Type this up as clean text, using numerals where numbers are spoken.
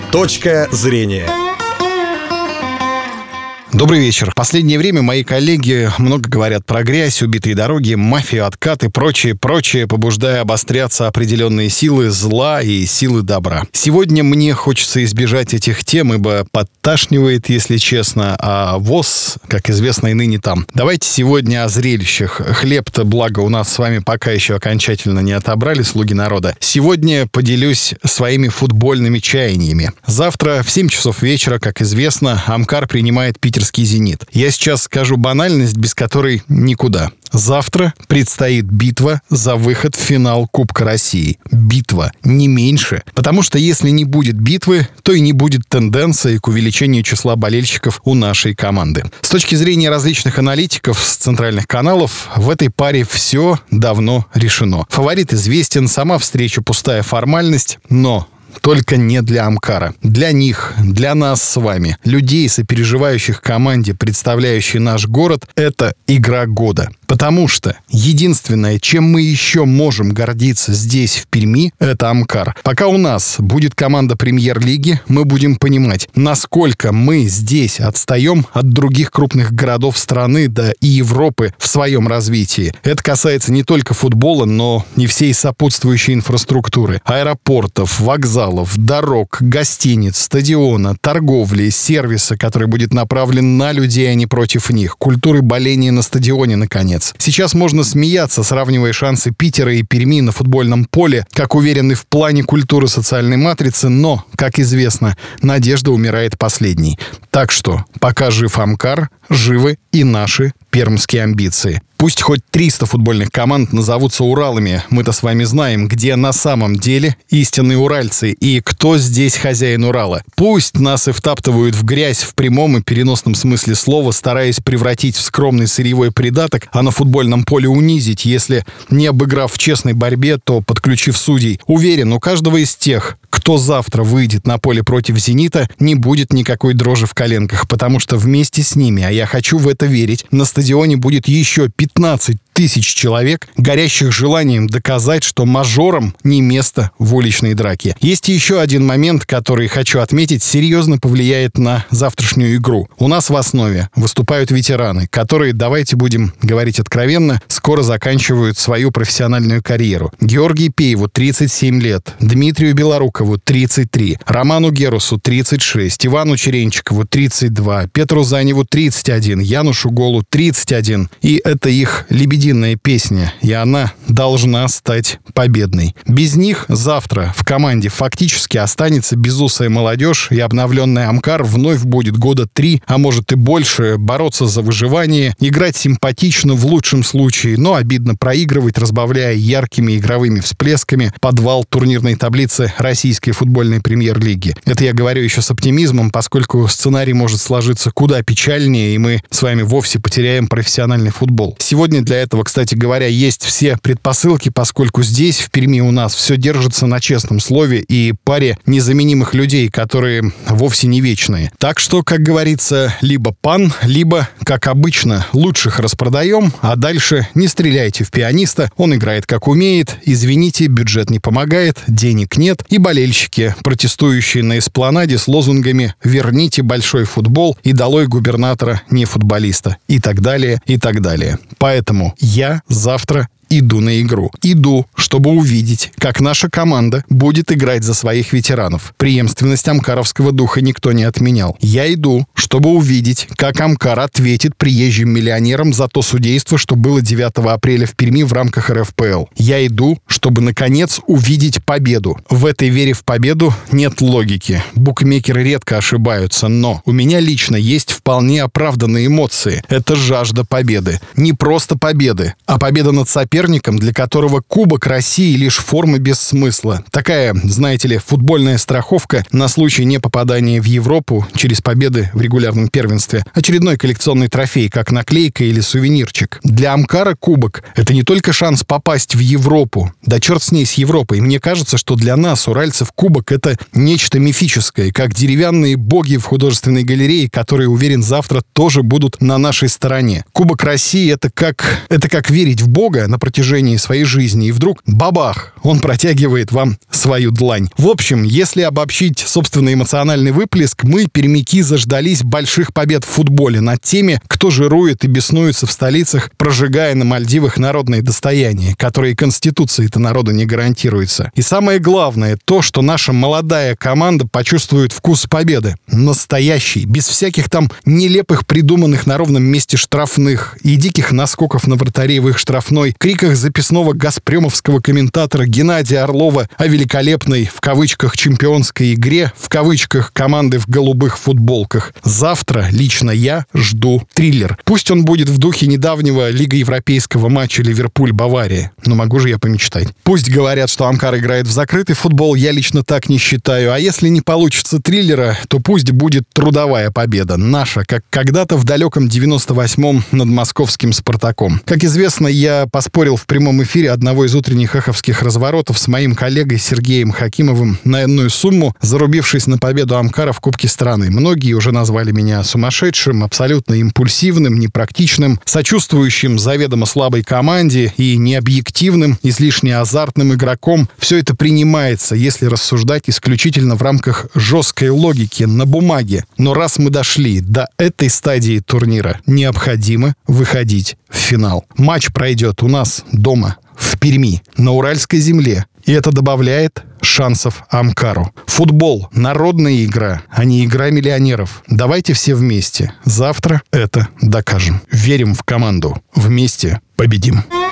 Точка зрения. Добрый вечер. В последнее время мои коллеги много говорят про грязь, убитые дороги, мафию, откаты, прочее, побуждая обостряться определенные силы зла и силы добра. Сегодня мне хочется избежать этих тем, ибо подташнивает, если честно, а ВОЗ, как известно, и ныне там. Давайте сегодня о зрелищах. Хлеб-то, благо, у нас с вами пока еще окончательно не отобрали, слуги народа. Сегодня поделюсь своими футбольными чаяниями. Завтра в 7 часов вечера, как известно, Амкар принимает питерский «Зенит». Я сейчас скажу банальность, без которой никуда. Завтра предстоит битва за выход в финал Кубка России. Битва, не меньше. Потому что если не будет битвы, то и не будет тенденции к увеличению числа болельщиков у нашей команды. С точки зрения различных аналитиков с центральных каналов, в этой паре все давно решено. Фаворит известен, сама встреча пустая формальность, но только не для Амкара. Для них, для нас с вами, людей, сопереживающих команде, представляющей наш город, это игра года. Потому что единственное, чем мы еще можем гордиться здесь, в Перми, это Амкар. Пока у нас будет команда премьер-лиги, мы будем понимать, насколько мы здесь отстаем от других крупных городов страны, да и Европы в своем развитии. Это касается не только футбола, но и всей сопутствующей инфраструктуры. Аэропортов, вокзалов, дорог, гостиниц, стадиона, торговли, сервиса, который будет направлен на людей, а не против них. Культуры боления на стадионе, наконец. Сейчас можно смеяться, сравнивая шансы Питера и Перми на футбольном поле, как уверены в плане культуры социальной матрицы, но, как известно, надежда умирает последней. Так что, пока жив Амкар, живы и наши пермские амбиции. Пусть хоть 300 футбольных команд назовутся Уралами, мы-то с вами знаем, где на самом деле истинные уральцы и кто здесь хозяин Урала. Пусть нас и втаптывают в грязь в прямом и переносном смысле слова, стараясь превратить в скромный сырьевой придаток, а на футбольном поле унизить, если не обыграв в честной борьбе, то подключив судей. Уверен, у каждого из тех, кто завтра выйдет на поле против «Зенита», не будет никакой дрожи в коленках, потому что вместе с ними, а я хочу в это верить, на стадионе будет еще 15 тысяч человек, горящих желанием доказать, что мажорам не место в уличной драке. Есть еще один момент, который, хочу отметить, серьезно повлияет на завтрашнюю игру. У нас в основе выступают ветераны, которые, давайте будем говорить откровенно, скоро заканчивают свою профессиональную карьеру. Георгию Пееву 37 лет, Дмитрию Белорукову 33, Роману Герусу 36, Ивану Черенчикову 32, Петру Заневу 31, Янушу Голу 31. И это их лебединая песня, и она должна стать победной. Без них завтра в команде фактически останется безусая молодежь, и обновленный Амкар вновь будет года 3, а может и больше, бороться за выживание, играть симпатично в лучшем случае, но обидно проигрывать, разбавляя яркими игровыми всплесками подвал турнирной таблицы российской футбольной премьер-лиги. Это я говорю еще с оптимизмом, поскольку сценарий может сложиться куда печальнее, и мы с вами вовсе потеряем профессиональный футбол. Сегодня для этого, кстати говоря, есть все предпосылки, поскольку здесь, в Перми, у нас все держится на честном слове и паре незаменимых людей, которые вовсе не вечные. Так что, как говорится, либо пан, либо, как обычно, лучших распродаем, а дальше не стреляйте в пианиста, он играет как умеет, извините, бюджет не помогает, денег нет, и болельщики, протестующие на эспланаде с лозунгами «Верните большой футбол» и «Долой губернатора не футболиста» и так далее, и так далее. Поэтому я завтра иду на игру. Иду, чтобы увидеть, как наша команда будет играть за своих ветеранов. Преемственность амкаровского духа никто не отменял. Я иду, чтобы увидеть, как Амкар ответит приезжим миллионерам за то судейство, что было 9 апреля в Перми в рамках РФПЛ. Я иду, чтобы, наконец, увидеть победу. В этой вере в победу нет логики. Букмекеры редко ошибаются, но у меня лично есть вполне оправданные эмоции. Это жажда победы. Не просто победы, а победа над соперником, для которого Кубок России лишь форма без смысла. Такая, знаете ли, футбольная страховка на случай непопадания в Европу через победы в регулярном первенстве. Очередной коллекционный трофей, как наклейка или сувенирчик. Для Амкара Кубок — это не только шанс попасть в Европу. Да черт с ней, с Европой. Мне кажется, что для нас, уральцев, Кубок — это нечто мифическое, как деревянные боги в художественной галерее, которые, уверен, завтра тоже будут на нашей стороне. Кубок России — это как верить в Бога на протяжении своей жизни, и вдруг бабах, он протягивает вам свою длань. В общем, если обобщить собственный эмоциональный выплеск, мы, пермяки, заждались больших побед в футболе над теми, кто жирует и беснуется в столицах, прожигая на Мальдивах народные достояния, которые Конституцией-то народу не гарантируются. И самое главное, то, что наша молодая команда почувствует вкус победы. Настоящий, без всяких там нелепых придуманных на ровном месте штрафных и диких наскоков на вратарей в их штрафной, криках записного газпремовского комментатора Геннадия Орлова о великолепной, в кавычках, чемпионской игре, в кавычках, команды в голубых футболках. Завтра лично я жду триллер. Пусть он будет в духе недавнего Лига Европейского матча Ливерпуль-Бавария. Но могу же я помечтать. Пусть говорят, что Амкар играет в закрытый футбол, я лично так не считаю. А если не получится триллера, то пусть будет трудовая победа. Наша, как когда-то в далеком 98-м над московским «Спартаком». Как известно, я поспорил в прямом эфире одного из утренних эховских разворотов с моим коллегой Сергеем Хакимовым на иную сумму, зарубившись на победу Амкара в Кубке страны. Многие уже назвали меня сумасшедшим, абсолютно импульсивным, непрактичным, сочувствующим заведомо слабой команде и необъективным, излишне азартным игроком. Все это принимается, если рассуждать исключительно в рамках жесткой логики на бумаге. Но раз мы дошли до этой стадии турнира, необходимо выходить в финал. Матч пройдет у нас дома, в Перми, на Уральской земле. И это добавляет шансов Амкару. Футбол — народная игра, а не игра миллионеров. Давайте все вместе. Завтра это докажем. Верим в команду. Вместе победим.